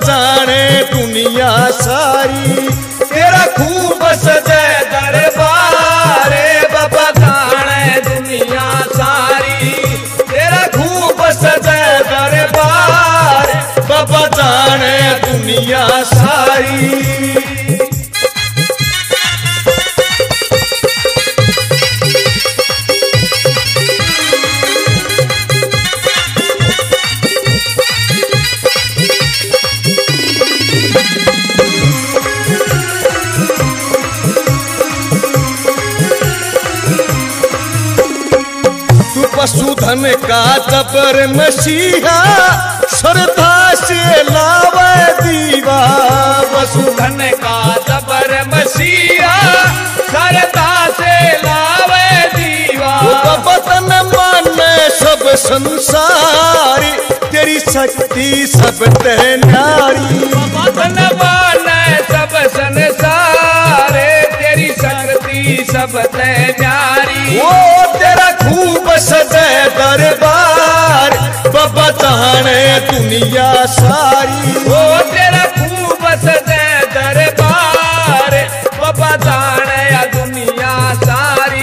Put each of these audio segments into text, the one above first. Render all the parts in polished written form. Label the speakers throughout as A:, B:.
A: जाने दुनिया सारी
B: तेरा खूब सजे दरबार बाबा जाने दुनिया सारी तेरा खूब सजे दरबार
A: बाबा जाने दुनिया सारी पशुधन का जबर मसीहा श्रद्धा से लावे दीवा
B: पशुधन का जबर मसीहा श्रद्धा से लावे दीवा
A: वतन माने सब संसार तेरी शक्ति सब ते न्यारी
B: वतन माने सब संसार तेरी शक्ति सब ते न्यारी
A: वो तेरा खूब सजे दरबार बाबा जाने दुनिया सारी
B: वो तेरा खूब सजे दरबार बाबा जाने दुनिया सारी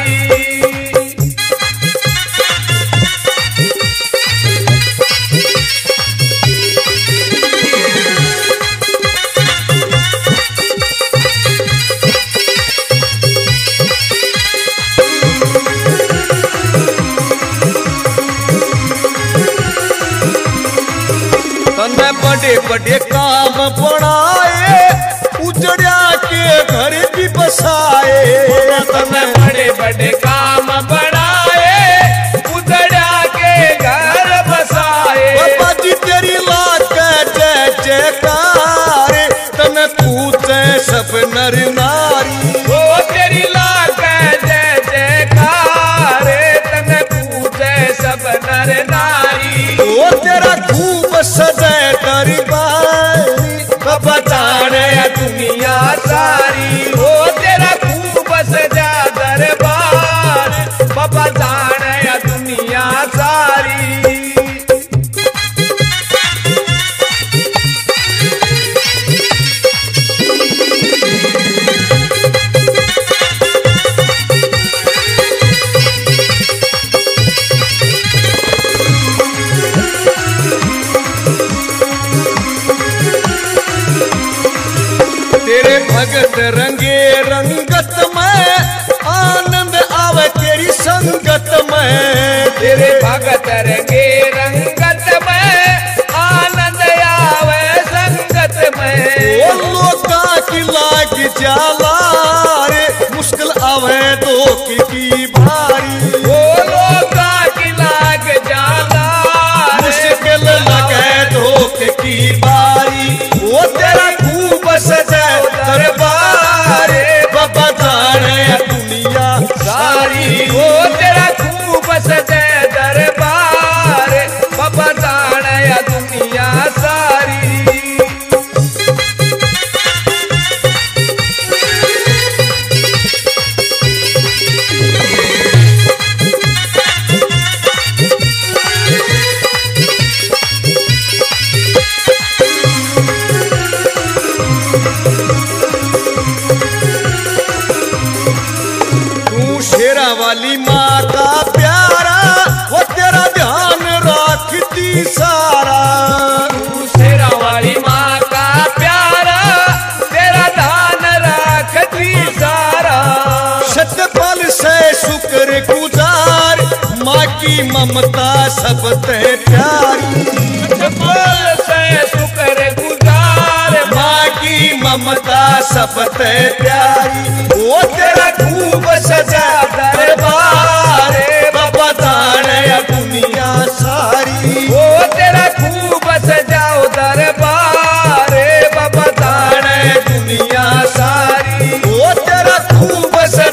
A: तने बड़े बड़े काम बनाए उजड़िया के घर भी बसाए
B: तने बड़े बड़े काम बनाए उजड़ा के घर बसाए
A: बाबा जी तेरी लाख जय जयकार तने पूछे सब नर नारी
B: वो तेरी लाख जय जयकार तने पूछे सब नर नारी
A: वो तेरा खूब सजे दरबार बाबा जाने
B: दुनिया सारी वो तेरा खूब सजा दरबार बाबा जाने दुनिया सारी
A: तेरे भगत रंगे रंगत में आनंद आवे तेरी संगत में
B: तेरे भगत रंगे रंगत में आनंद आवे संगत में
A: वो लोका की लाग जाला रे मुश्किल आवे तो की भारी
B: वो लोका की लाग जाला
A: मुश्किल लगे तो की बारी वो तेरा खूब सजे दरबार बाबा जाने दुनिया
B: सारी वो तेरा खूब सजे दरबार बाबा जाने दुनिया सारी
A: तू शेरा वाली माँ का प्यारा वो तेरा ध्यान रखती सारा
B: तू शेरा वाली माँ का प्यारा तेरा ध्यान रखती सारा
A: सतपल से शुक्र गुजार माँ की ममता सब ते प्यारी
B: सतपल से शुक्र गुजार
A: माँ की ममता सब ते प्यारी वो तेरा खूब सजा दरबार बाबा जाने दुनिया सारी
B: वो तेरा खूब सजाओ दरबार बाबा जाने दुनिया सारी
A: वो तेरा खूब सजा